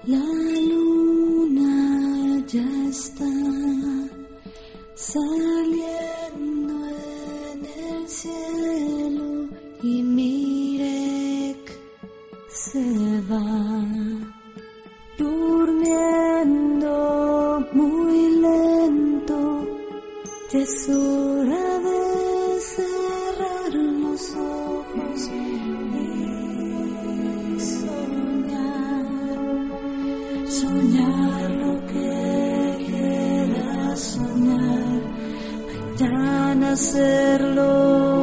La luna ya está saliendo en el cielo y Mirek se va durmiendo muy lento. Ya es hora de cerrar los ojos y soñar lo que quieras soñar, mañana hacerlo.